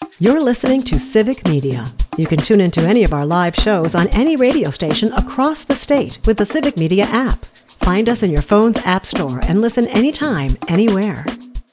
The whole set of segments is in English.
You're listening to Civic Media. You can tune into any of our live shows on any radio station across the state with the Civic Media app. Find us in your phone's app store and listen anytime, anywhere.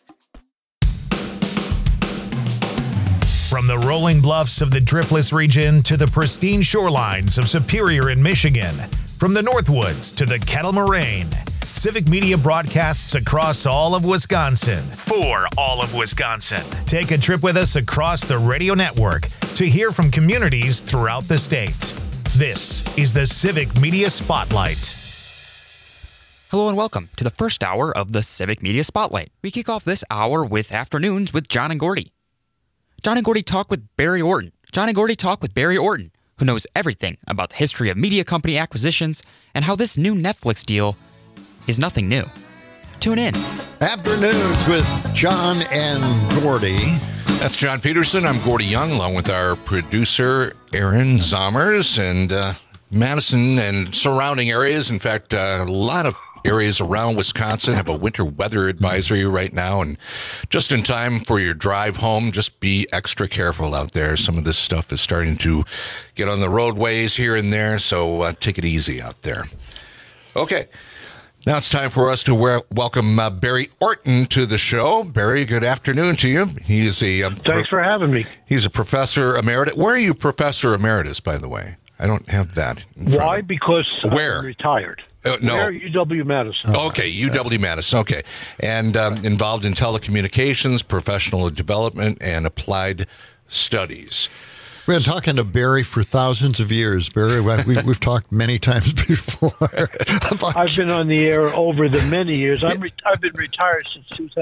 From the rolling bluffs of the Driftless region to the pristine shorelines of Superior in Michigan, from the Northwoods to the Kettle Moraine, Civic Media broadcasts across all of Wisconsin for all of Wisconsin. Take a trip with us across the radio network to hear from communities throughout the state. This is the Civic Media Spotlight. Hello and welcome to the first hour of the Civic Media Spotlight. We kick off this hour with Afternoons with John and Gordy. John and Gordy talk with Barry Orton. John and Gordy talk with Barry Orton, who knows everything about the history of media company acquisitions and how this new Netflix deal is nothing new. Tune in. Afternoons with John and Gordy. That's John Peterson. I'm Gordy Young, along with our producer, Aaron Zommers, and Madison and surrounding areas. In fact, a lot of areas around Wisconsin have a winter weather advisory right now, and just in time for your drive home, just be extra careful out there. Some of this stuff is starting to get on the roadways here and there, so take it easy out there. Okay. Now it's time for us to welcome Barry Orton to the show. Barry, good afternoon to you. He's a thanks for having me. He's a professor emeritus. Where are you professor emeritus, by the way? I don't have that. Why? Because Where? I'm retired. No. Where? UW-Madison. Okay, UW-Madison. Okay. And involved in telecommunications, professional development, and applied studies. We've been talking to Barry for thousands of years. Barry, we've talked many times before. I've been on the air over the many years. I've been retired since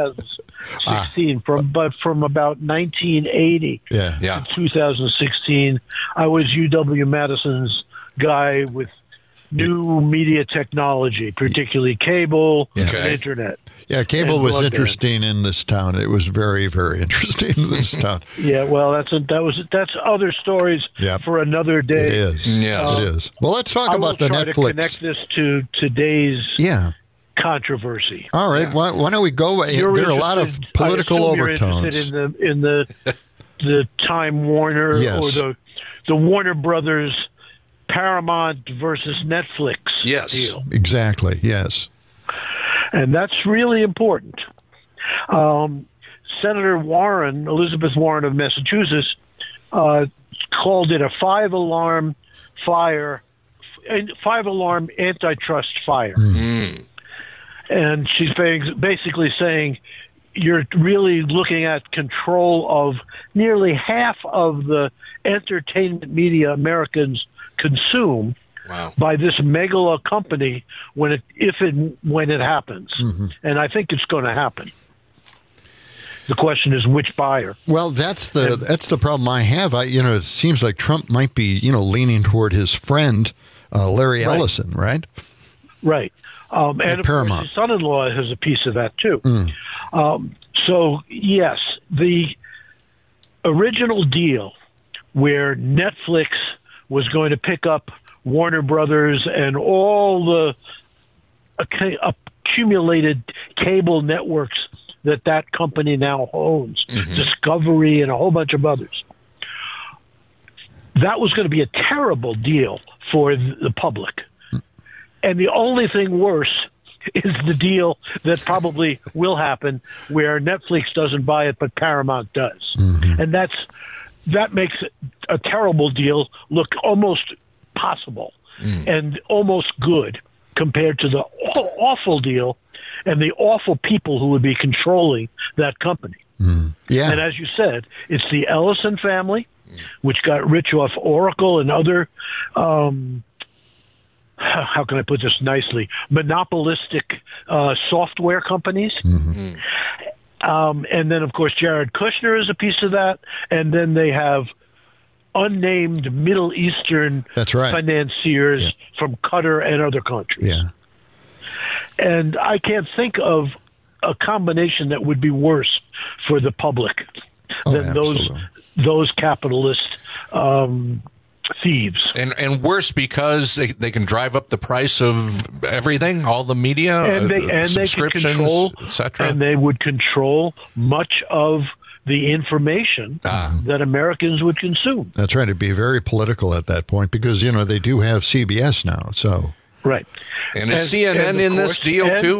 2016. From about 1980 to 2016, I was UW-Madison's guy with new media technology, particularly cable and internet. Yeah, cable was interesting in this town. It was very, very interesting in this town. Yeah, well, that's other stories for another day. It is. Yes, it is. Well, let's talk about the Netflix. I will try to connect this to today's controversy. All right. Why don't we go? There are a lot of political overtones. You're interested in the Time Warner or the Warner Brothers Paramount versus Netflix deal. Exactly. Yes. And that's really important. Senator Warren, Elizabeth Warren of Massachusetts, called it a five-alarm antitrust fire. Mm-hmm. And she's basically saying you're really looking at control of nearly half of the entertainment media Americans consume by this megalo company when it happens. Mm-hmm. And I think it's going to happen. The question is which buyer. Well, that's the problem I have. It seems like Trump might be, leaning toward his friend Larry Ellison, right? Right. And of course, his son-in-law has a piece of that too. So yes, the original deal where Netflix was going to pick up Warner Brothers and all the accumulated cable networks that company now owns, Discovery and a whole bunch of others. That was going to be a terrible deal for the public. And the only thing worse is the deal that probably will happen where Netflix doesn't buy it, but Paramount does. Mm-hmm. And that makes a terrible deal look almost possible and almost good compared to the awful deal and the awful people who would be controlling that company. Yeah. And as you said, it's the Ellison family, which got rich off Oracle and other, how can I put this nicely, monopolistic software companies. Mm-hmm. And then, of course, Jared Kushner is a piece of that. And then they have unnamed Middle Eastern financiers from Qatar and other countries. Yeah. And I can't think of a combination that would be worse for the public than those capitalist thieves. And worse because they can drive up the price of everything, all the media, and subscriptions, they control, etc. And they would control much of the information that Americans would consume. That's right. It'd be very political at that point because, they do have CBS now. So right. And is CNN in this deal too?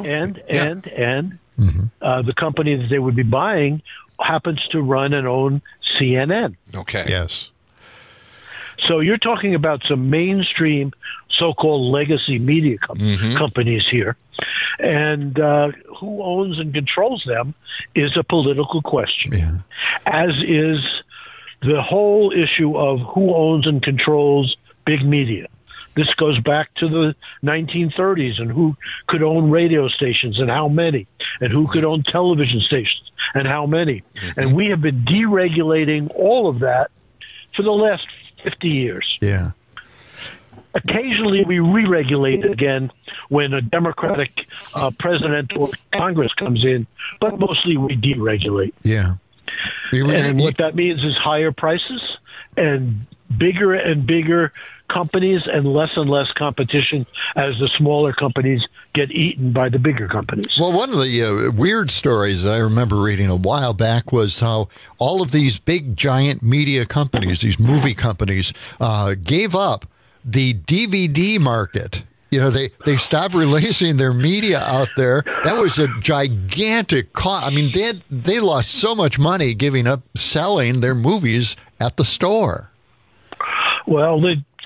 The company that they would be buying happens to run and own CNN. Okay. Yes. So you're talking about some mainstream so-called legacy media companies here. And who owns and controls them is a political question, as is the whole issue of who owns and controls big media. This goes back to the 1930s and who could own radio stations and how many, and who could own television stations and how many. And we have been deregulating all of that for the last 50 years. Yeah. Occasionally, we re-regulate it again when a Democratic president or Congress comes in, but mostly we deregulate. Yeah. And what that means is higher prices and bigger companies and less competition as the smaller companies get eaten by the bigger companies. Well, one of the weird stories that I remember reading a while back was how all of these big, giant media companies, these movie companies, gave up the DVD market. They stopped releasing their media out there. That was a gigantic cost. I mean, they lost so much money giving up selling their movies at the store. Well,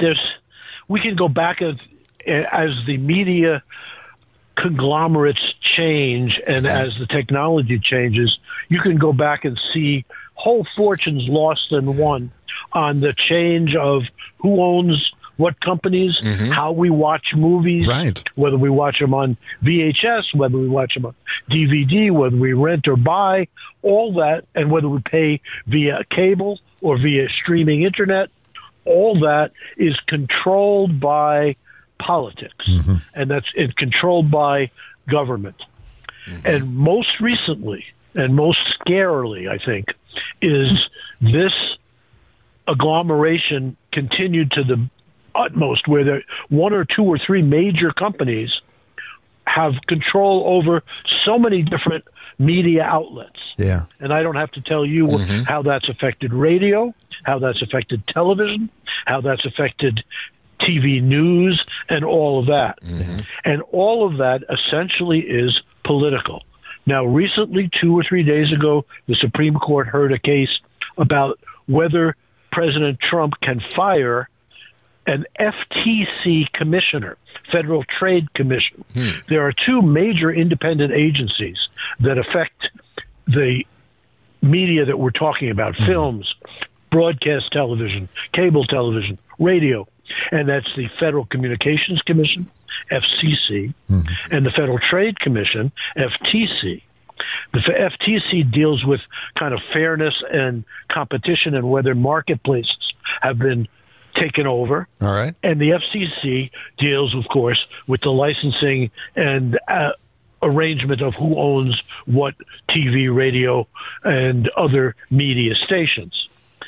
we can go back as the media conglomerates change and as the technology changes, you can go back and see whole fortunes lost and won on the change of who owns what companies, how we watch movies, right, whether we watch them on VHS, whether we watch them on DVD, whether we rent or buy, all that, and whether we pay via cable or via streaming internet, all that is controlled by politics, and it's controlled by government. And most recently, and most scarily, I think, is this agglomeration continued to the utmost, where there one or two or three major companies have control over so many different media outlets. Yeah. And I don't have to tell you how that's affected radio, how that's affected television, how that's affected TV news, and all of that. And all of that essentially is political. Now, recently, 2 or 3 days ago, the Supreme Court heard a case about whether President Trump can fire an FTC commissioner, Federal Trade Commission. There are two major independent agencies that affect the media that we're talking about, films, broadcast television, cable television, radio, and that's the Federal Communications Commission, FCC, and the Federal Trade Commission, FTC. The FTC deals with kind of fairness and competition and whether marketplaces have been taken over. All right. And the FCC deals, of course, with the licensing and arrangement of who owns what TV, radio, and other media stations.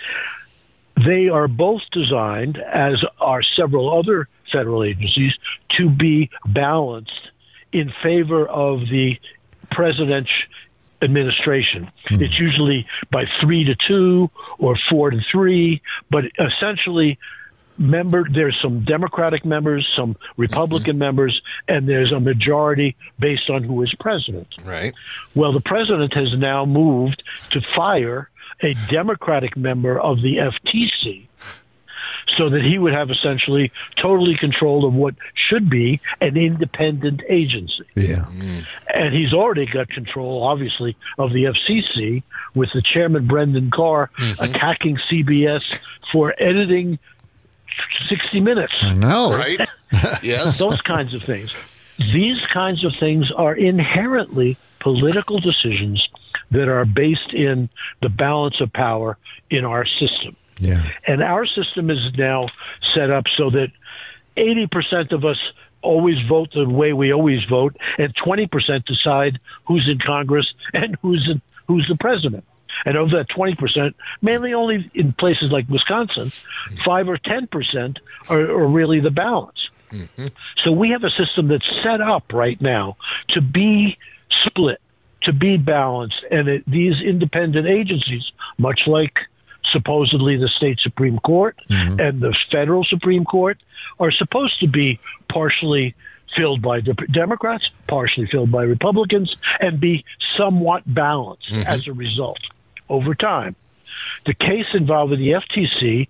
They are both designed, as are several other federal agencies, to be balanced in favor of the president's administration. It's usually by 3-2 or 4-3, but essentially there's some Democratic members, some Republican members, and there's a majority based on who is president. Right. Well, the president has now moved to fire a Democratic member of the FTC so that he would have essentially totally control of what should be an independent agency. Yeah. And he's already got control, obviously, of the FCC with the chairman, Brendan Carr, attacking CBS for editing 60 Minutes. I know. Right. Yes. Those kinds of things. These kinds of things are inherently political decisions that are based in the balance of power in our system. Yeah. And our system is now set up so that 80% of us always vote the way we always vote, and 20% decide who's in Congress and who's the president. And of that 20%, mainly only in places like Wisconsin, 5 or 10% are really the balance. So we have a system that's set up right now to be split. to be balanced. And these independent agencies, much like supposedly the state Supreme Court and the federal Supreme Court, are supposed to be partially filled by Democrats, partially filled by Republicans, and be somewhat balanced as a result over time. The case involving the FTC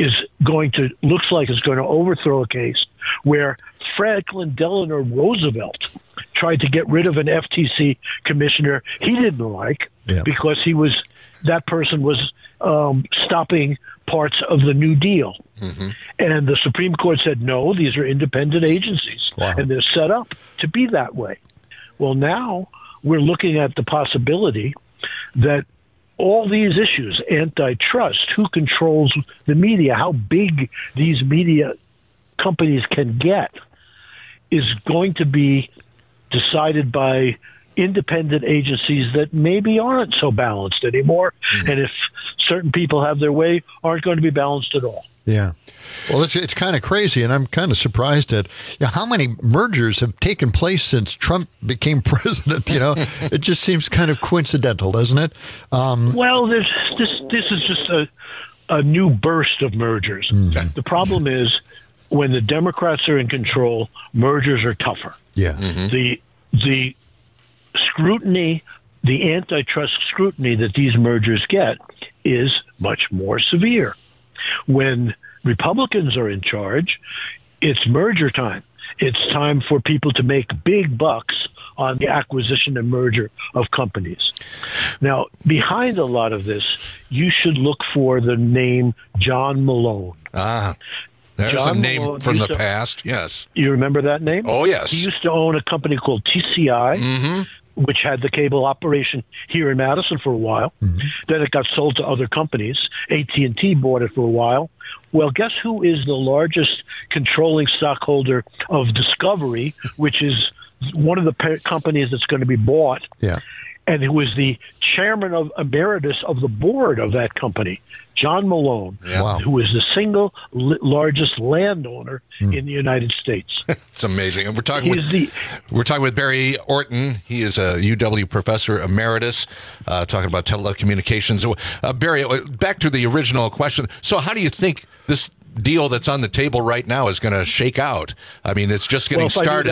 looks like it's going to overthrow a case where Franklin Delano Roosevelt tried to get rid of an FTC commissioner he didn't like because that person was stopping parts of the New Deal. And the Supreme Court said, no, these are independent agencies, and they're set up to be that way. Well, now we're looking at the possibility that all these issues, antitrust, who controls the media, how big these media companies can get, is going to be decided by independent agencies that maybe aren't so balanced anymore. And if certain people have their way, aren't going to be balanced at all. Yeah. Well, it's kind of crazy, and I'm kind of surprised at how many mergers have taken place since Trump became president. It just seems kind of coincidental, doesn't it? Well, this is just a new burst of mergers. The problem is when the Democrats are in control, mergers are tougher. Yeah. The scrutiny, the antitrust scrutiny that these mergers get is much more severe. When Republicans are in charge, it's merger time. It's time for people to make big bucks on the acquisition and merger of companies. Now, behind a lot of this, you should look for the name John Malone. There's a name from the past, yes. You remember that name? Oh, yes. He used to own a company called TCI, which had the cable operation here in Madison for a while. Then it got sold to other companies. AT&T bought it for a while. Well, guess who is the largest controlling stockholder of Discovery, which is one of the companies that's going to be bought? Yeah. And who was the chairman of emeritus of the board of that company, John Malone, who is the single largest landowner in the United States. It's amazing. And we're talking with Barry Orton. He is a UW professor emeritus, talking about telecommunications. Barry, back to the original question. So how do you think this deal that's on the table right now is going to shake out? I mean, it's just getting started.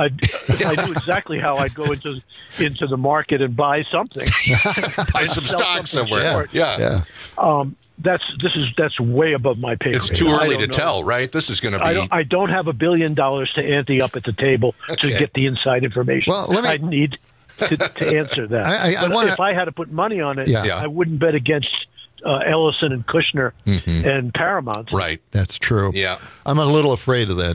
I knew exactly how I'd go into the market and buy something, buy some stock somewhere. Yeah. That's way above my pay grade. It's too early to tell, right? This is going to be. I don't have $1 billion to ante up at the table to get the inside information. Well, I need to answer that. If I had to put money on it, I wouldn't bet against Ellison and Kushner and Paramount. Right. That's true. Yeah. I'm a little afraid of that,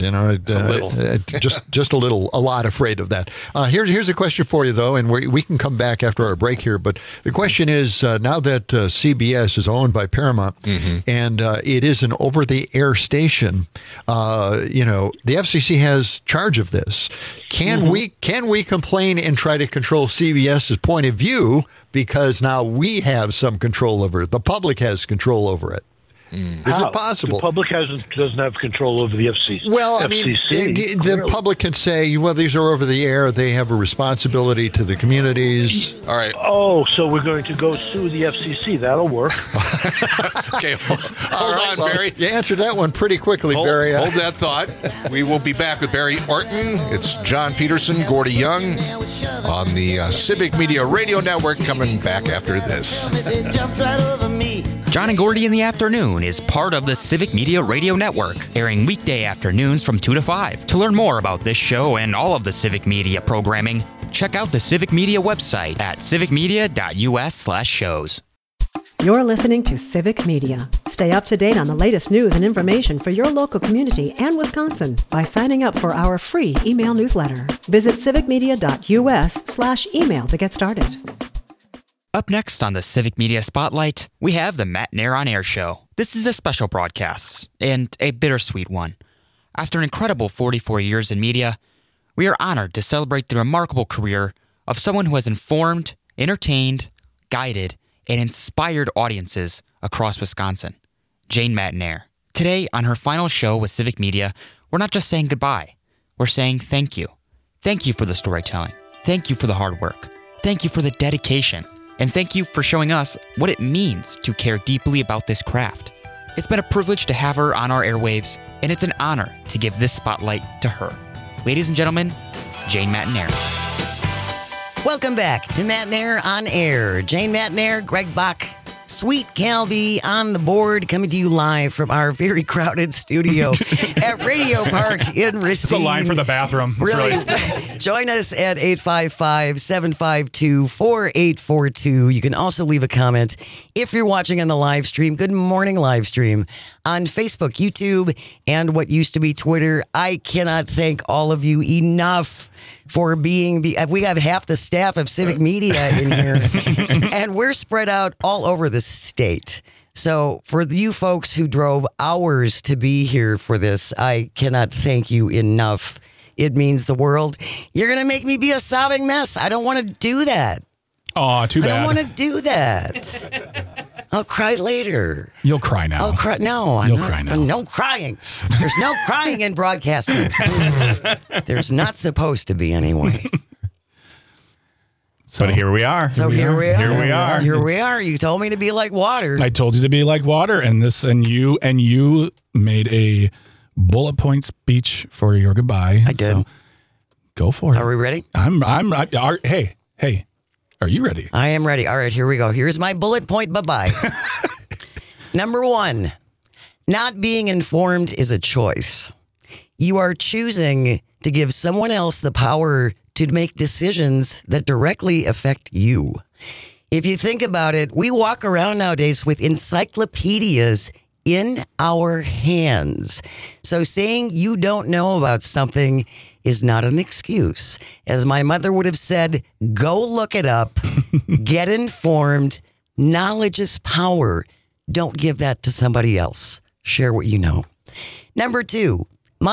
just a lot afraid of that. Here's a question for you, though, and we can come back after our break here. But the question is, now that CBS is owned by Paramount and it is an over-the-air station, the FCC has charge of this. Can we complain and try to control CBS's point of view because now we have some control over it? The public has control over it. Is it possible? The public doesn't have control over the FCC. Well, I mean, the public can say, well, these are over the air. They have a responsibility to the communities. All right. Oh, so we're going to go sue the FCC. That'll work. Okay, hold on, Barry. You answered that one pretty quickly, Barry. Hold that thought. We will be back with Barry Orton. It's John Peterson, Gordy Young on the Civic Media Radio Network, coming back after this. John and Gordy in the Afternoon is part of the Civic Media Radio Network, airing weekday afternoons from 2 to 5. To learn more about this show and all of the Civic Media programming, check out the Civic Media website at civicmedia.us/shows. You're listening to Civic Media. Stay up to date on the latest news and information for your local community and Wisconsin by signing up for our free email newsletter. Visit civicmedia.us/email to get started. Up next on the Civic Media Spotlight, we have the Matt Nair on Air show. This is a special broadcast, and a bittersweet one. After an incredible 44 years in media, we are honored to celebrate the remarkable career of someone who has informed, entertained, guided, and inspired audiences across Wisconsin, Jane Matt Nair. Today, on her final show with Civic Media, we're not just saying goodbye. We're saying thank you. Thank you for the storytelling. Thank you for the hard work. Thank you for the dedication, and thank you for showing us what it means to care deeply about this craft. It's been a privilege to have her on our airwaves, and it's an honor to give this spotlight to her. Ladies and gentlemen, Jane Matenaer. Welcome back to Matenaer on Air. Jane Matenaer, Greg Bach, Sweet Calby on the board, coming to you live from our very crowded studio at Radio Park in Racine. It's a line for the bathroom. Really, join us at 855-752-4842. You can also leave a comment if you're watching on the live stream. Good morning, live stream on Facebook, YouTube, and what used to be Twitter. I cannot thank all of you enough for being we have half the staff of Civic Media in here, and we're spread out all over the state. So for you folks who drove hours to be here for this, I cannot thank you enough. It means the world. You're going to make me be a sobbing mess. I don't want to do that. Oh, too bad. I don't want to do that. I'll cry later. You'll cry now. I'll cry. No, I'm You'll not. cry now. No crying. There's no crying in broadcasting. There's not supposed to be anyway. But here we are. So here we are. Here we are. Here we are. You told me to be like water. I told you to be like water, and you made a bullet point speech for your goodbye. I did. So go for it. Are we ready? Hey. Are you ready? I am ready. All right, here we go. Here's my bullet point bye-bye. Number 1, not being informed is a choice. You are choosing to give someone else the power to make decisions that directly affect you. If you think about it, we walk around nowadays with encyclopedias in our hands. So saying you don't know about something is not an excuse. As my mother would have said, go look it up, get informed. Knowledge is power. Don't give that to somebody else. Share what you know. Number 2,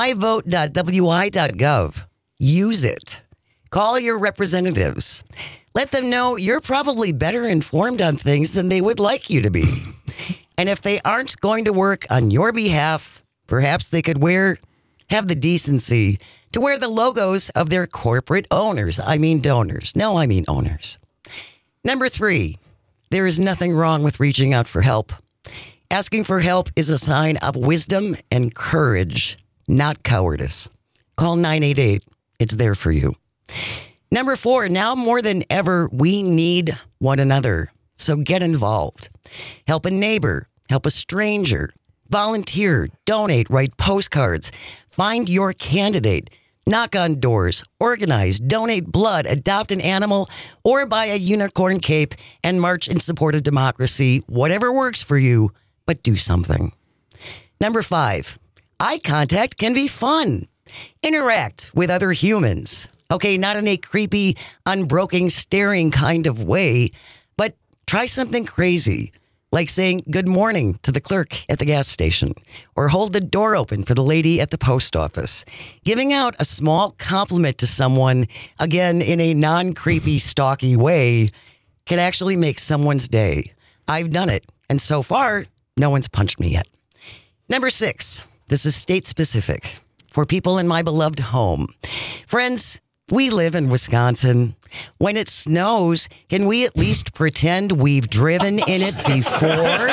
myvote.wi.gov. Use it. Call your representatives. Let them know you're probably better informed on things than they would like you to be. And if they aren't going to work on your behalf, perhaps they could have the decency to wear the logos of their corporate owners. I mean donors. No, I mean owners. Number 3, there is nothing wrong with reaching out for help. Asking for help is a sign of wisdom and courage, not cowardice. Call 988. It's there for you. Number 4, now more than ever, we need one another. So get involved. Help a neighbor, help a stranger, volunteer, donate, write postcards, find your candidate, knock on doors, organize, donate blood, adopt an animal, or buy a unicorn cape and march in support of democracy. Whatever works for you, but do something. Number 5, eye contact can be fun. Interact with other humans. Okay, not in a creepy, unbroken, staring kind of way, but try something crazy, like saying good morning to the clerk at the gas station, or hold the door open for the lady at the post office. Giving out a small compliment to someone, again, in a non-creepy, stalky way, can actually make someone's day. I've done it, and so far, no one's punched me yet. Number 6, this is state-specific for people in my beloved home. Friends, we live in Wisconsin. When it snows, can we at least pretend we've driven in it before?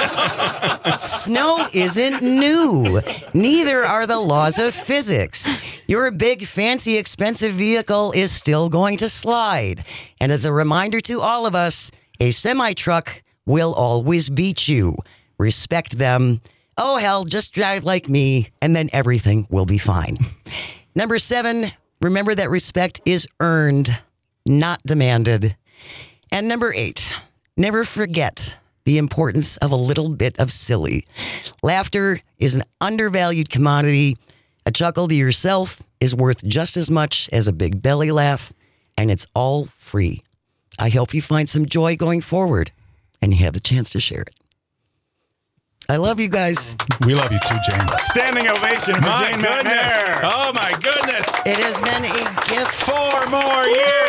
Snow isn't new. Neither are the laws of physics. Your big, fancy, expensive vehicle is still going to slide. And as a reminder to all of us, a semi-truck will always beat you. Respect them. Oh, hell, just drive like me, and then everything will be fine. Number 7, remember that respect is earned, not demanded. And number 8, never forget the importance of a little bit of silly. Laughter is an undervalued commodity. A chuckle to yourself is worth just as much as a big belly laugh, and it's all free. I hope you find some joy going forward, and you have the chance to share it. I love you guys. We love you too, Jane. Standing ovation for Jane Matenaer. Oh, my goodness. It has been a gift. 4 more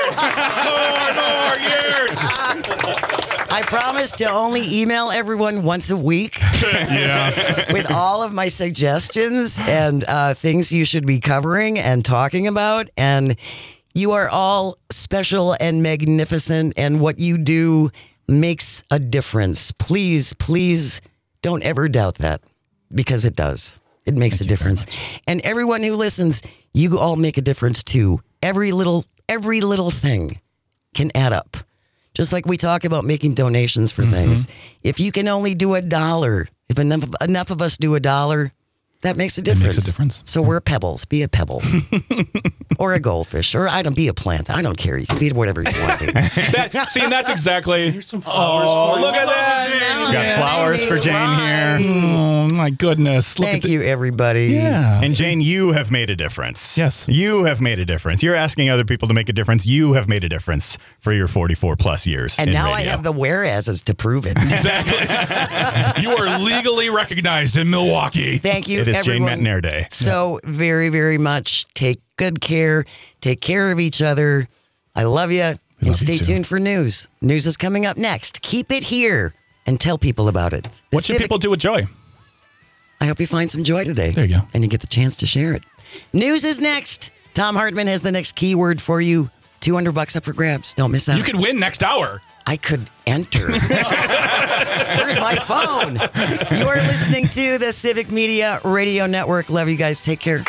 years. 4 more years. I promise to only email everyone once a week with all of my suggestions and things you should be covering and talking about. And You are all special and magnificent, and what you do makes a difference. Please, please don't ever doubt that, because it does. It makes a difference. And everyone who listens, you all make a difference too. Every little thing can add up. Just like we talk about making donations for things. If you can only do $1, if enough of us do $1, that makes a difference. It makes a difference. So we're pebbles. Be a pebble. Or a goldfish. Or be a plant. I don't care. You can be whatever you want to be. And that's exactly. Here's some flowers. Look at that. We got flowers for Jane here. Oh, my goodness. Thank you, everybody. Yeah. And Jane, you have made a difference. Yes. You have made a difference. You're asking other people to make a difference. You have made a difference for your 44 plus years. And in now radio. I have the whereases to prove it. You are legally recognized in Milwaukee. Thank you, It is Jane everyone. McNair Day. So very, very much. Take good care. Take care of each other. I love you. And love you stay too. tuned for news. News is coming up next. Keep it here and tell people about it. What should Civic- people do with joy? I hope you find some joy today. There you go. And you get the chance to share it. News is next. Tom Hartman has the next keyword for you. $200 up for grabs. Don't miss out. You could win next hour. I could enter. Where's my phone? You are listening to the Civic Media Radio Network. Love you guys. Take care.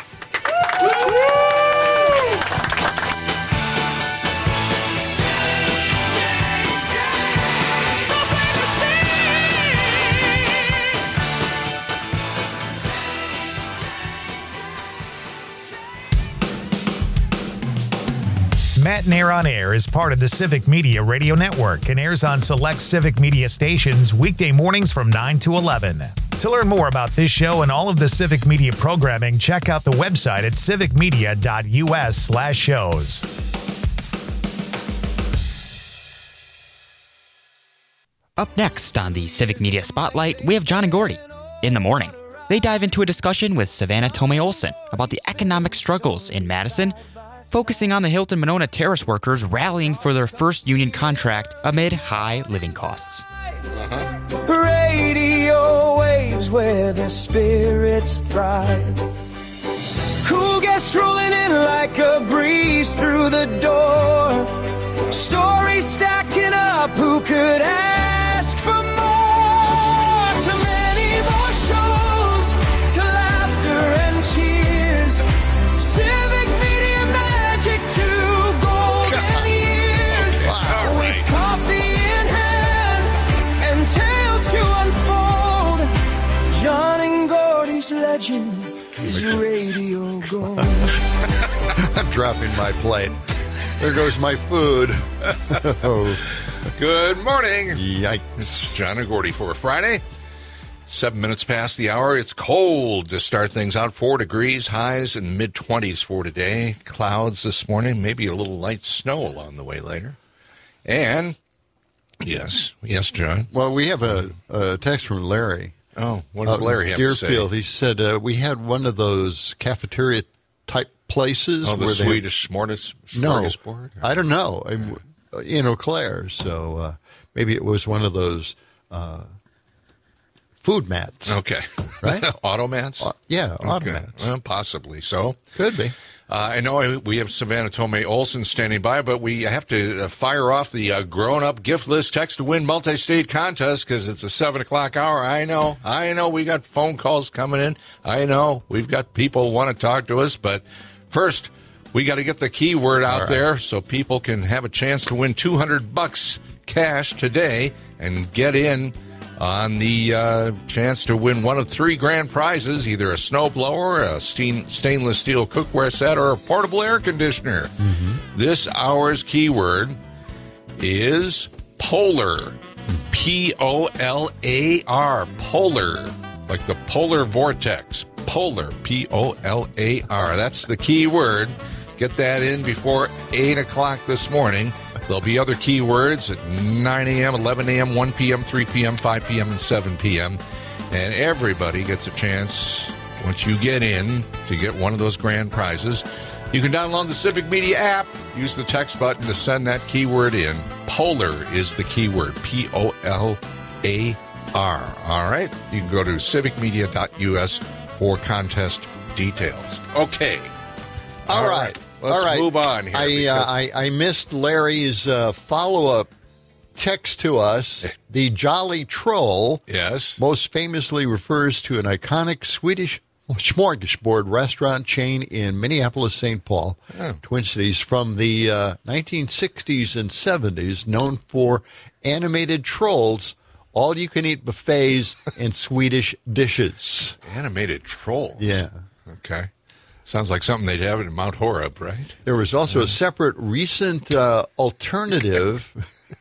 Matt Nair on Air is part of the Civic Media Radio Network and airs on select Civic Media stations weekday mornings from 9 to 11. To learn more about this show and all of the Civic Media programming, check out the website at civicmedia.us/shows. Up next on the Civic Media Spotlight, we have John and Gordy. In the morning, they dive into a discussion with Savannah Tomei Olson about the economic struggles in Madison, focusing on the Hilton Monona Terrace workers rallying for their first union contract amid high living costs. Radio waves where the spirits thrive. Cool guests rolling in like a breeze through the door. Stories stacking up, who could ask for more? Too many more shows, to laughter and cheers. Civic Media magic to golden years. With coffee in hand and tales to unfold. John and Gordy's legend is radio gold. I'm dropping my plate. There goes my food. Oh, Good morning. yikes. It's John and Gordy for a Friday. 7 minutes past the hour. It's cold to start things out. 4 degrees, highs in the mid-20s for today. Clouds this morning, maybe a little light snow along the way later. And, yes, John. Well, we have a text from Larry. Oh, what does Larry have to say? Deerfield. He said, we had one of those cafeteria-type places. Oh, the where Swedish smorgasbord? I don't know. In Eau Claire. So maybe it was one of those food mats. Okay. Right? Automats? Yeah, Okay. automats. Well, possibly so. Could be. I know we have Savannah Tomei Olson standing by, but we have to fire off the grown-up gift list text to win multi-state contest because it's a 7 o'clock hour. I know. We got phone calls coming in. I know. We've got people want to talk to us, but first, we got to get the keyword out there so people can have a chance to win $200 cash today and get in on the chance to win one of 3 grand prizes, either a snowblower, a stainless steel cookware set, or a portable air conditioner. This hour's keyword is polar. P-O-L-A-R. Polar. Like the polar vortex. Polar. P-O-L-A-R. That's the keyword. Get that in before 8 o'clock this morning. There'll be other keywords at 9 a.m., 11 a.m., 1 p.m., 3 p.m., 5 p.m., and 7 p.m. And everybody gets a chance, once you get in, to get one of those grand prizes. You can download the Civic Media app, use the text button to send that keyword in. Polar is the keyword, P-O-L-A-R. All right? You can go to civicmedia.us for contest details. Okay. All right. Let's All right. move on here. I missed Larry's follow-up text to us. The Jolly Troll, yes, most famously refers to an iconic Swedish smorgasbord restaurant chain in Minneapolis, St. Paul, Twin Cities, from the 1960s and 70s, known for animated trolls, all-you-can-eat buffets, and Swedish dishes. Animated trolls. Yeah. Okay. Sounds like something they'd have in Mount Horeb, right? There was also a separate recent alternative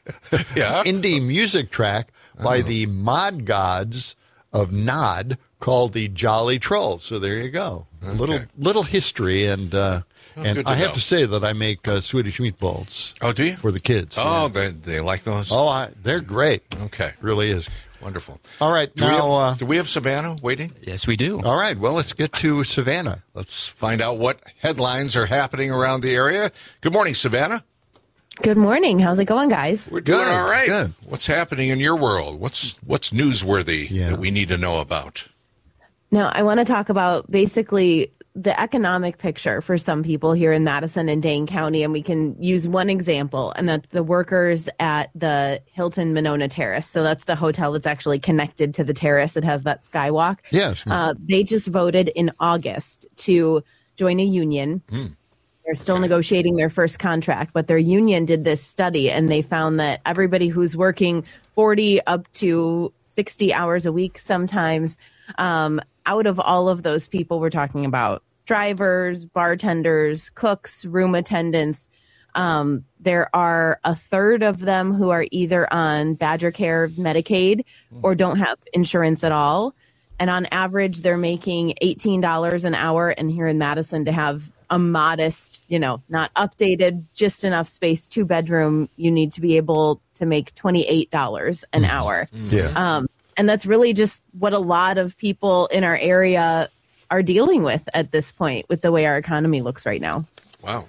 indie music track by the Mod Gods of Nod called the Jolly Trolls. So there you go. Okay. Little history, and good I to have know. to say that I make Swedish meatballs. Oh, do you? For the kids. Oh, yeah. they like those? Oh, they're great. Okay. Really is. Wonderful. All right. Do we have Savannah waiting? Yes, we do. All right. Well, let's get to Savannah. Let's find out what headlines are happening around the area. Good morning, Savannah. Good morning. How's it going, guys? We're doing Good, all right. good. What's happening in your world? What's newsworthy that we need to know about? Now, I want to talk about basically the economic picture for some people here in Madison and Dane County, and we can use one example, and that's the workers at the Hilton Monona Terrace. So that's the hotel that's actually connected to the terrace. It has that skywalk. Yes. They just voted in August to join a union. They're still negotiating their first contract, but their union did this study, and they found that everybody who's working 40 up to 60 hours a week sometimes, out of all of those people we're talking about, drivers, bartenders, cooks, room attendants, there are a third of them who are either on Badger Care Medicaid or don't have insurance at all. And on average, they're making $18 an hour. And here in Madison, to have a modest, not updated, just enough space, 2-bedroom, you need to be able to make $28 an hour. Yeah. And that's really just what a lot of people in our area are dealing with at this point, with the way our economy looks right now. Wow.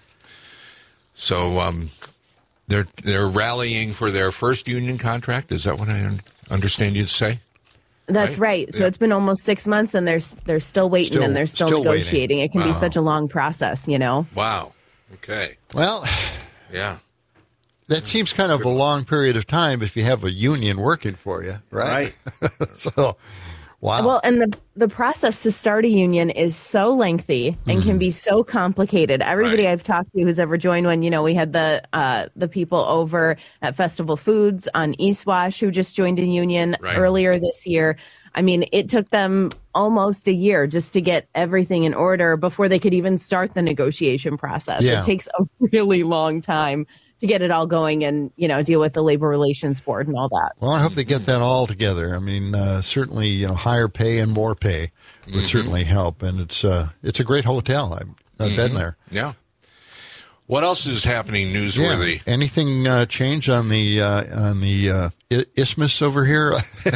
So they're rallying for their first union contract. Is that what I understand you to say? That's right. So it's been almost 6 months, and they're still waiting, and they're still negotiating. waiting. It can be such a long process, Wow. Okay. Well, yeah. That seems kind of a long period of time if you have a union working for you, right? So, wow. Well, and the process to start a union is so lengthy and can be so complicated. Everybody I've talked to who's ever joined one, we had the people over at Festival Foods on East Wash who just joined a union earlier this year. I mean, it took them almost a year just to get everything in order before they could even start the negotiation process. Yeah. It takes a really long time to get it all going and, deal with the labor relations board and all that. Well, I hope they get that all together. I mean, certainly, higher pay and more pay would certainly help. And it's a great hotel. I've been there. Yeah. What else is happening newsworthy? Yeah. Anything change on the isthmus over here?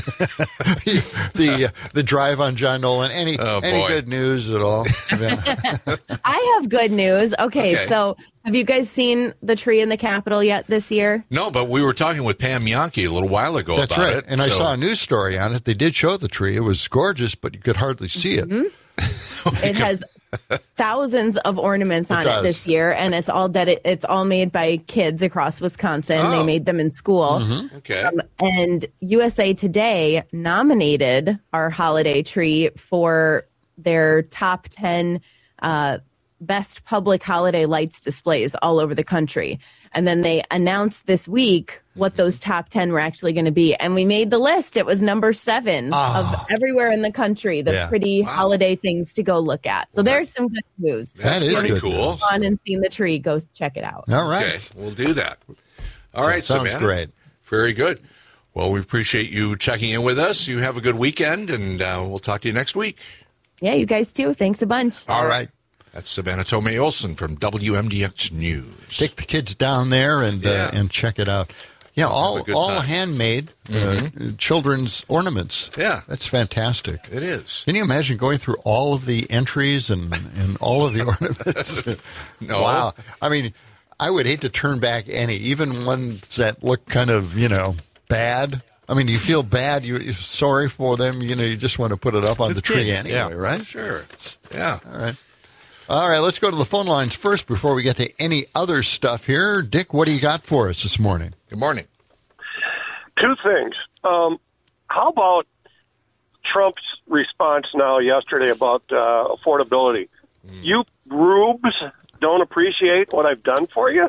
the drive on John Nolan. Any good news at all? I have good news. Okay, so have you guys seen the tree in the Capitol yet this year? No, but we were talking with Pam Yankee a little while ago That's about right. it. And I saw a news story on it. They did show the tree. It was gorgeous, but you could hardly see it. It has thousands of ornaments on it this year, and it's all made by kids across Wisconsin. They made them in school. Okay. And USA Today nominated our holiday tree for their top 10 best public holiday lights displays all over the country. And then they announced this week what those top 10 were actually going to be. And we made the list. It was number 7 of everywhere in the country, the pretty holiday things to go look at. So there's some good news. That's pretty cool. Gone and seen the tree, go check it out. All right. Okay, we'll do that. All right, sounds Savannah. great. Very good. Well, we appreciate you checking in with us. You have a good weekend, and we'll talk to you next week. Yeah, you guys too. Thanks a bunch. All right. That's Savannah Tomei Olson from WMDX News. Take the kids down there and check it out. Yeah, all handmade children's ornaments. Yeah. That's fantastic. It is. Can you imagine going through all of the entries and all of the ornaments? No. Wow. I mean, I would hate to turn back any, even ones that look kind of, bad. I mean, you feel bad. You're sorry for them. You just want to put it up on the tree kids. anyway, right? Sure. Yeah. All right. All right, let's go to the phone lines first before we get to any other stuff here. Dick, what do you got for us this morning? Good morning. Two things. How about Trump's response yesterday about affordability? You rubes don't appreciate what I've done for you?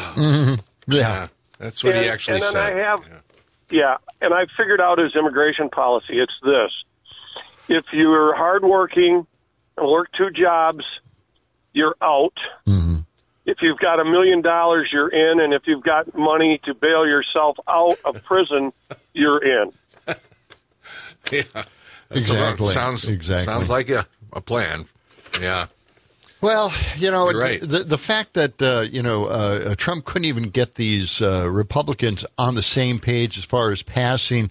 Yeah. That's what he actually said. And I figured out his immigration policy. It's this. If you're hardworking and work 2 jobs, you're out. Mm-hmm. If you've got $1 million, you're in. And if you've got money to bail yourself out of prison, you're in. Yeah. Exactly. Sounds like a plan. Yeah. Well, right. the fact that, Trump couldn't even get these Republicans on the same page as far as passing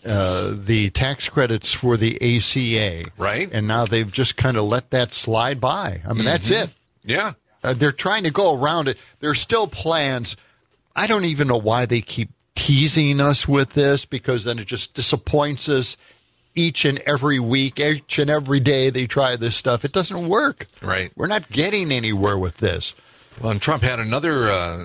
the tax credits for the ACA. Right. And now they've just kind of let that slide by. I mean, that's it. Yeah. They're trying to go around it. There's still plans. I don't even know why they keep teasing us with this, because then it just disappoints us. Each and every week, each and every day they try this stuff. It doesn't work. Right. We're not getting anywhere with this. Well, and Trump had another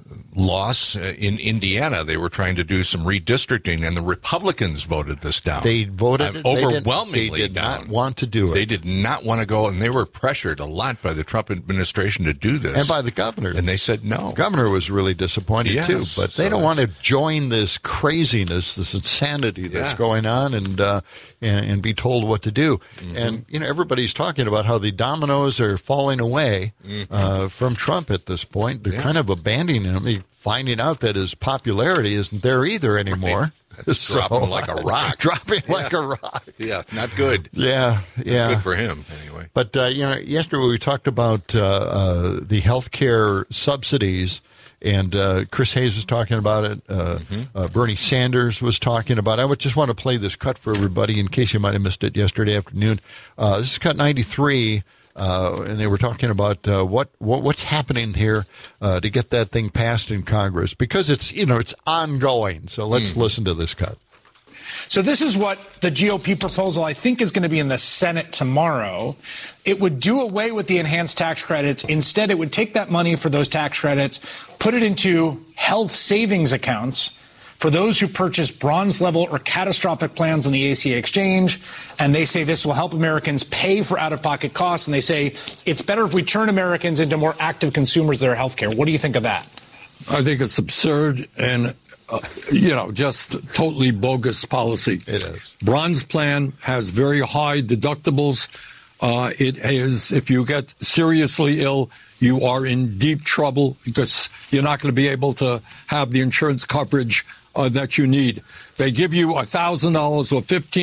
loss in Indiana. They were trying to do some redistricting, and the Republicans voted this down. They voted overwhelmingly They did down. not want to do it. They did not want to go, and they were pressured a lot by the Trump administration to do this. And by the governor. And they said no. The governor was really disappointed, too. But they don't want to join this craziness, this insanity that's going on, and be told what to do. Mm-hmm. And, everybody's talking about how the dominoes are falling away from Trump at this point. They're kind of abandoning him, finding out that his popularity isn't there either anymore. Right. That's dropping like a rock. Dropping like a rock. Yeah, not good. Yeah. Not good for him, anyway. But, yesterday we talked about the health care subsidies, and Chris Hayes was talking about it. Bernie Sanders was talking about it. I just want to play this cut for everybody in case you might have missed it yesterday afternoon. This is cut 93. And they were talking about what's happening here to get that thing passed in Congress, because it's ongoing. So let's listen to this cut. So this is what the GOP proposal, I think, is going to be in the Senate tomorrow. It would do away with the enhanced tax credits. Instead, it would take that money for those tax credits, put it into health savings accounts for those who purchase bronze level or catastrophic plans on the ACA exchange. And they say this will help Americans pay for out-of-pocket costs. And they say it's better if we turn Americans into more active consumers of their health care. What do you think of that? I think it's absurd and, just totally bogus policy. It is. Bronze plan has very high deductibles. It is, if you get seriously ill, you are in deep trouble because you're not going to be able to have the insurance coverage that you need. They give you $1,000 or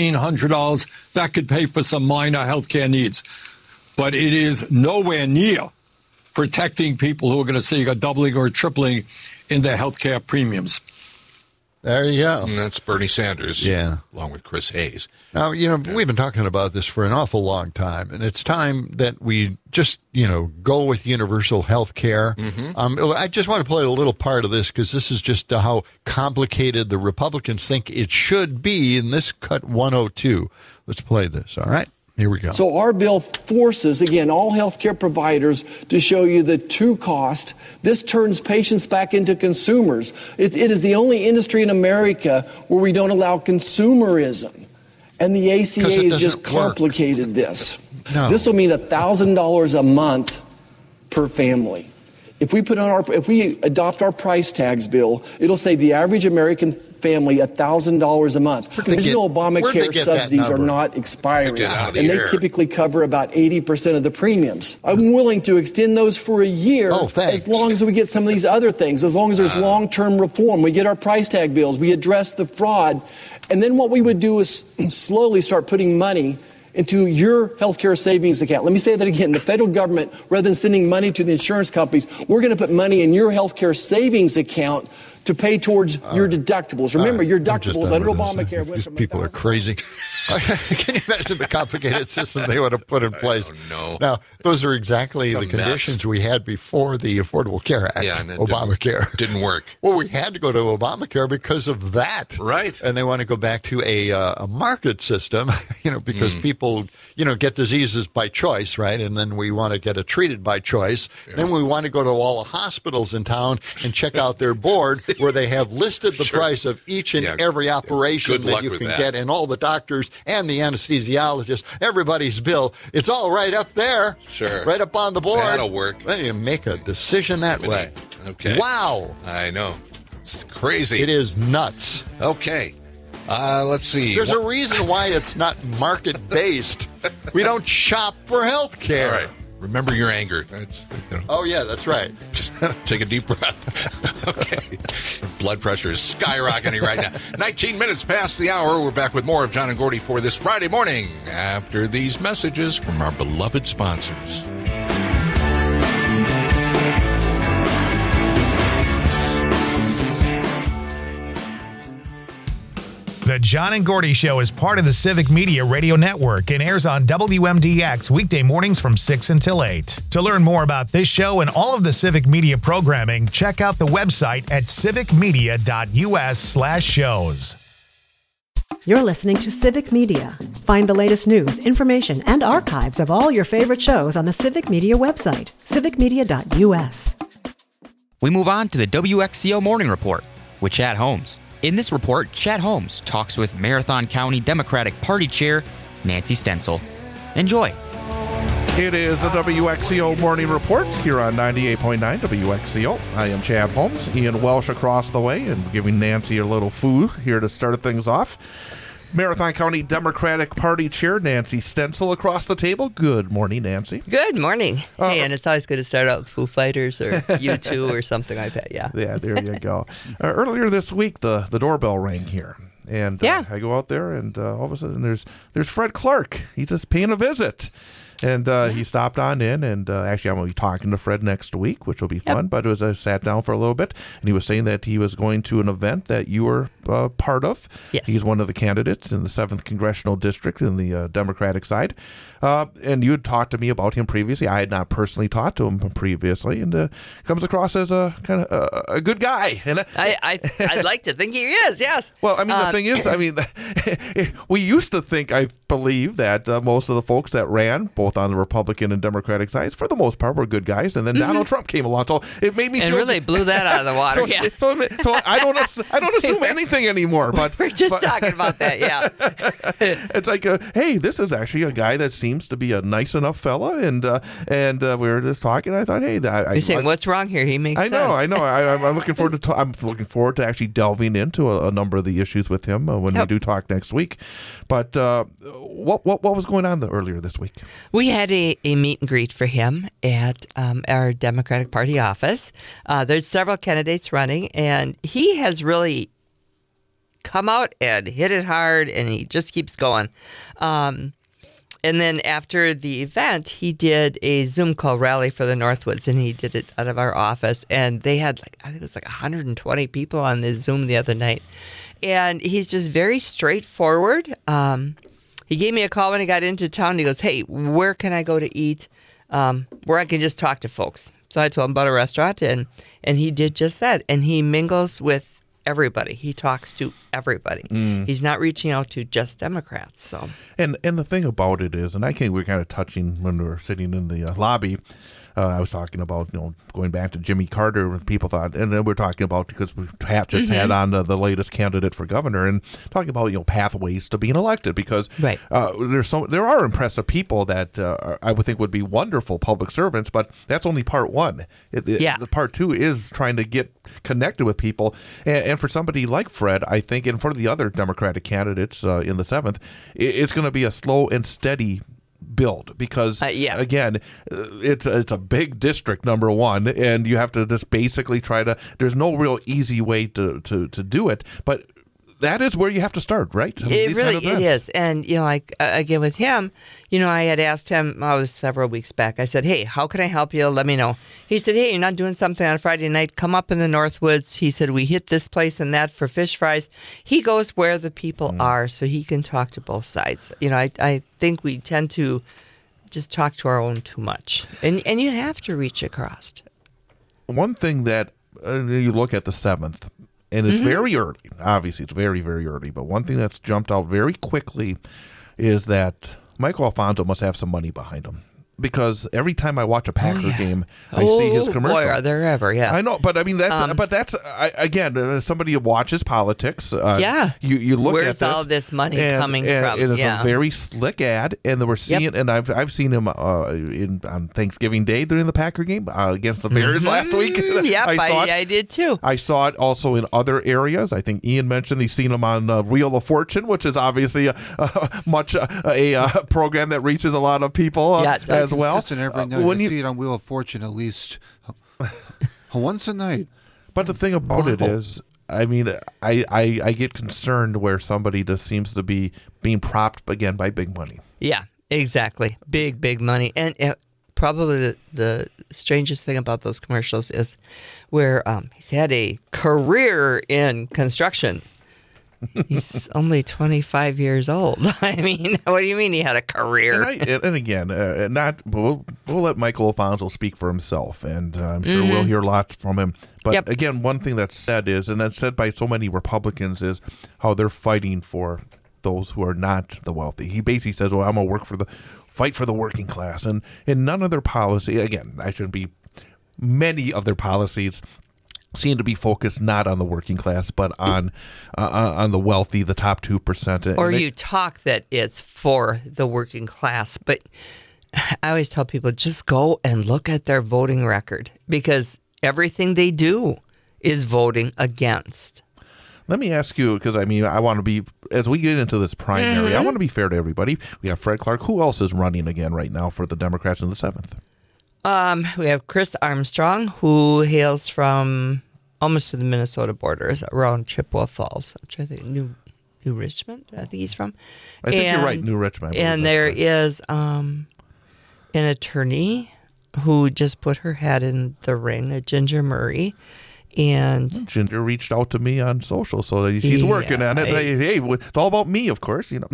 $1,500. That could pay for some minor health care needs. But it is nowhere near protecting people who are going to see a doubling or a tripling in their health care premiums. There you go. And that's Bernie Sanders, along with Chris Hayes. Now, we've been talking about this for an awful long time, and it's time that we just, go with universal health care. I just want to play a little part of this because this is just how complicated the Republicans think it should be in this cut 102. Let's play this, all right? Here we go. So our bill forces, again, all healthcare providers to show you the true cost. This turns patients back into consumers. It is the only industry in America where we don't allow consumerism. And the ACA has just complicated this. No. This will mean $1,000 a month per family. If we adopt our price tags bill, it'll save the average American family $1,000 a month. Original Obamacare subsidies are not expiring, and they typically cover about 80% of the premiums. I'm willing to extend those for a year as long as we get some of these other things, as long as there's long-term reform. We get our price tag bills, we address the fraud, and then what we would do is slowly start putting money into your healthcare savings account. Let me say that again. The federal government, rather than sending money to the insurance companies, we're going to put money in your healthcare savings account to pay towards your deductibles. Remember, your deductibles under Obamacare. These people are crazy. Can you imagine the complicated system they would have put in place? No. Now, those are exactly the conditions we had before the Affordable Care Act, Obamacare. Didn't work. Well, we had to go to Obamacare because of that. Right. And they want to go back to a market system, because people, get diseases by choice, right? And then we want to get it treated by choice. Yeah. Then we want to go to all the hospitals in town and check out their board where they have listed the price of each and every operation that you can get, and all the doctors and the anesthesiologist, everybody's bill. It's all right up there. Sure. Right up on the board. That'll work. Then you make a decision that way. Okay. Wow. I know. It's crazy. It is nuts. Okay. Let's see. There's a reason why it's not market-based. We don't shop for health care. All right. Remember your anger. Oh, yeah, that's right. Just take a deep breath. Okay. Blood pressure is skyrocketing right now. 19 minutes past the hour. We're back with more of John and Gordy for this Friday morning after these messages from our beloved sponsors. The John and Gordy Show is part of the Civic Media Radio Network and airs on WMDX weekday mornings from 6 until 8. To learn more about this show and all of the Civic Media programming, check out the website at civicmedia.us/shows. You're listening to Civic Media. Find the latest news, information, and archives of all your favorite shows on the Civic Media website, civicmedia.us. We move on to the WXCO Morning Report with Chad Holmes. In this report, Chad Holmes talks with Marathon County Democratic Party Chair Nancy Stencil. Enjoy. It is the WXCO Morning Report here on 98.9 WXCO. I am Chad Holmes, Ian Welsh across the way, and giving Nancy a little food here to start things off. Marathon County Democratic Party Chair Nancy Stencil across the table. Good morning, Nancy. Good morning. Hey, and it's always good to start out with Foo Fighters or U2 or something like that. Yeah. Yeah, there you go. Earlier this week, the doorbell rang here. And I go out there, and all of a sudden there's Fred Clark. He's just paying a visit. And he stopped on in, and actually I'm going to be talking to Fred next week, which will be fun. But I sat down for a little bit, and he was saying that he was going to an event that you were part of. Yes. He's one of the candidates in the 7th Congressional District in the Democratic side. And you had talked to me about him previously. I had not personally talked to him previously, and comes across as a kind of a good guy. And I'd like to think he is, yes. Well, I mean, the thing is, we used to think, I believe, that most of the folks that ran, both on the Republican and Democratic sides, for the most part, were good guys. And then Donald Trump came along, so it made me and feel really blew that out of the water. So I don't assume anything anymore. But we're just talking about that, yeah. It's like, hey, this is actually a guy that seems to be a nice enough fella, and we were just talking. And I thought, hey, you're saying what's wrong here? He makes sense. I know. I'm looking forward to. I'm looking forward to actually delving into a number of the issues with him when we do talk next week. But what was going on earlier this week? We had a meet and greet for him at our Democratic Party office. There's several candidates running, and he has really come out and hit it hard, and he just keeps going. And then after the event, he did a Zoom call rally for the Northwoods, and he did it out of our office. And they had, I think it was 120 people on this Zoom the other night. And he's just very straightforward. He gave me a call when he got into town. He goes, hey, where can I go to eat where I can just talk to folks? So I told him about a restaurant, and he did just that. And he mingles with everybody. He talks to everybody. He's not reaching out to just Democrats. So, and the thing about it is, and I think we're kind of touching when we were sitting in the lobby. I was talking about going back to Jimmy Carter, when people thought, and then we're talking about, because Pat just had on the latest candidate for governor, and talking about pathways to being elected, because there are impressive people that I would think would be wonderful public servants, but that's only part one. The part two is trying to get connected with people, and for somebody like Fred, I think, and for the other Democratic candidates in the 7th, it's going to be a slow and steady build, because again, it's a big district, number one, and you have to just basically try to, there's no real easy way to do it, but that is where you have to start, right? It is. And, like, again, with him, I had asked him, it was several weeks back. I said, hey, how can I help you? Let me know. He said, hey, you're not doing something on Friday night. Come up in the Northwoods. He said, we hit this place and that for fish fries. He goes where the people are so he can talk to both sides. I think we tend to just talk to our own too much. And you have to reach across. One thing that you look at the 7th, and it's very early. Obviously, it's very, very early. But one thing that's jumped out very quickly is that Michael Alfonso must have some money behind him. Because every time I watch a Packer game, I see his commercial. Boy, are there ever, yeah. I know, but I mean, that's again, somebody who watches politics. You look Where's at this. all this money coming from? It is a very slick ad, and we're seeing, and I've seen him on Thanksgiving Day during the Packer game against the Bears last week. Yep, I did too. I saw it also in other areas. I think Ian mentioned he's seen him on Wheel of Fortune, which is obviously a program that reaches a lot of people as well. Every night. I see it on Wheel of Fortune at least once a night. But the thing about it is, I mean, I get concerned where somebody just seems to be being propped again by big money. Yeah, exactly. Big money. And probably the strangest thing about those commercials is where he's had a career in construction. He's only 25 years old. I mean, what do you mean he had a career? And again, we'll let Michael Alfonso speak for himself, and I'm sure we'll hear lots from him. But again, one thing that's said is, and that's said by so many Republicans, is how they're fighting for those who are not the wealthy. He basically says, well, I'm going to fight for the working class. And in none of their policy, again, many of their policies seem to be focused not on the working class, but on the wealthy, the top 2%. Or you talk that it's for the working class, but I always tell people just go and look at their voting record because everything they do is voting against. Let me ask you, because I want to be, as we get into this primary, I want to be fair to everybody. We have Fred Clark. Who else is running again right now for the Democrats in the 7th? We have Chris Armstrong, who hails from almost to the Minnesota border, around Chippewa Falls, which I think New Richmond. I think he's from. I think you're right, New Richmond. And there is an attorney who just put her hat in the ring, Ginger Murray. And Ginger reached out to me on social, so she's working on it. Hey, it's all about me, of course. It's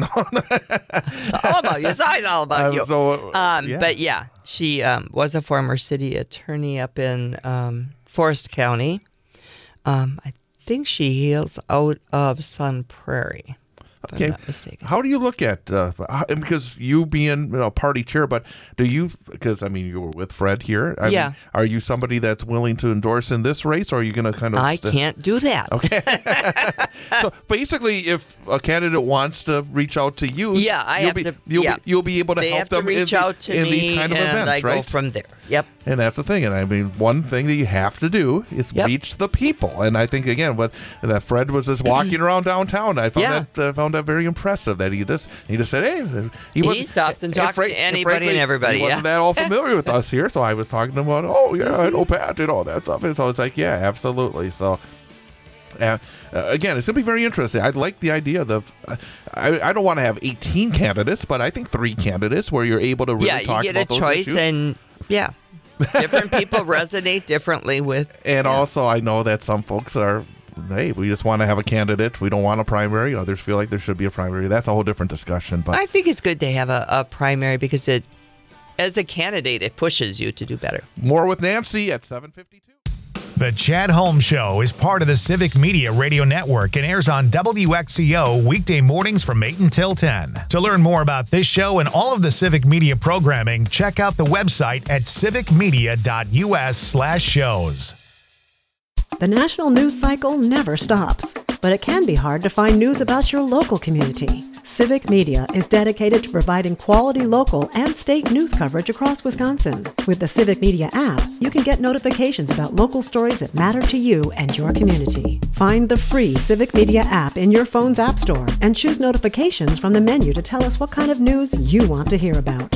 all about you. It's always all about you. But yeah, she was a former city attorney up in Forest County. I think she hails out of Sun Prairie. If I'm not mistaken. How do you look at because you being party chair, but do you? Because you were with Fred here. I mean, are you somebody that's willing to endorse in this race, or are you going to kind of? I can't do that. Okay. So basically, if a candidate wants to reach out to you, you'll be able to help them reach out to me these kind of events, I right? go from there. Yep. And that's the thing. And one thing that you have to do is reach the people. And I think again, that Fred was just walking around downtown. I found that very impressive. That he just said, "Hey," he stops and talks to anybody and everybody. He wasn't that all familiar with us here, so I was talking to him about, "Oh yeah, I know Pat and all that stuff." And so it's like, yeah, absolutely. So. Again, it's going to be very interesting. I'd like the idea of, I don't want to have 18 candidates, but I think 3 candidates where you're able to really talk about those issues. Yeah, you get a choice, and different people resonate differently with. And also, I know that some folks are, hey, we just want to have a candidate. We don't want a primary. Others feel like there should be a primary. That's a whole different discussion. But I think it's good to have a primary because as a candidate, it pushes you to do better. More with Nancy at 7:52. The Chad Holmes Show is part of the Civic Media Radio Network and airs on WXCO weekday mornings from 8 until 10. To learn more about this show and all of the Civic Media programming, check out the website at civicmedia.us/shows. The national news cycle never stops, but it can be hard to find news about your local community. Civic Media is dedicated to providing quality local and state news coverage across Wisconsin. With the Civic Media app, you can get notifications about local stories that matter to you and your community. Find the free Civic Media app in your phone's app store and choose notifications from the menu to tell us what kind of news you want to hear about.